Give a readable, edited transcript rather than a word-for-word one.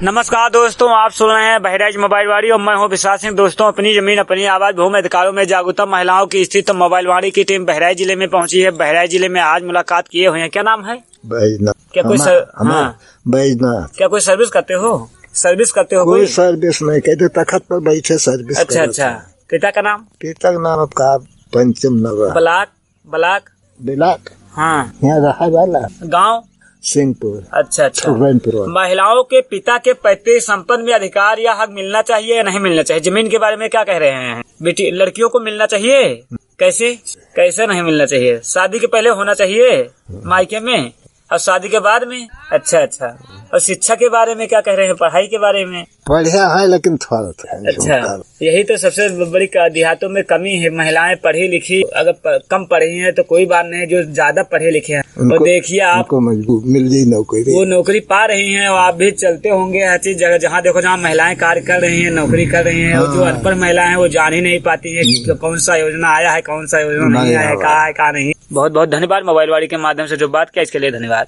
नमस्कार दोस्तों, आप सुन रहे हैं बहराइच मोबाइल वाड़ी और मैं हूं विशाल सिंह। दोस्तों, अपनी जमीन अपनी आवाज भूमि अधिकारों में जागरूकता महिलाओं की स्थित मोबाइल वाड़ी की टीम बहराइच जिले में पहुंची है। बहराइच जिले में आज मुलाकात किए हुए हैं। क्या नाम है? बैजनाथ। क्या कोई बैजनाथ। क्या कोई सर्विस करते हो? कोई सर्विस नहीं, कहते तखत पर बैठे सर्विस। अच्छा। पिता का नाम? पिता का नाम आपका पंचम नगर। ब्लाक। हाँ। यहाँ रहा वाला गाँव सिंहपुर। अच्छा। महिलाओं के पिता के पैतृक संपत्ति में अधिकार या हक मिलना चाहिए या नहीं मिलना चाहिए? जमीन के बारे में क्या कह रहे हैं? बेटी लड़कियों को मिलना चाहिए? कैसे नहीं मिलना चाहिए? शादी के पहले होना चाहिए मायके में और शादी के बाद में? अच्छा। और शिक्षा के बारे में क्या कह रहे हैं? पढ़ाई के बारे में? पढ़ा है लेकिन थोड़ा है। अच्छा, यही तो सबसे बड़ी देहातों में कमी है। महिलाएं पढ़ी लिखी अगर कम पढ़ी हैं तो कोई बात नहीं, जो ज्यादा पढ़े लिखे हैं और देखिए आपको मजबूर मिल गई नौकरी, वो नौकरी पा रही हैं और आप भी चलते होंगे हर चीज जगह। जहाँ देखो जहाँ महिलाएं कार्य कर रही हैं, नौकरी कर रही हैं, और जो अनपढ़ महिलाएं हैं वो जान ही नहीं पाती है कौन सा योजना आया है, कौन सा योजना नहीं आया है, कहा है कहा नहीं। बहुत बहुत धन्यवाद मोबाइल वाड़ी के माध्यम से जो बात किया इसके लिए धन्यवाद।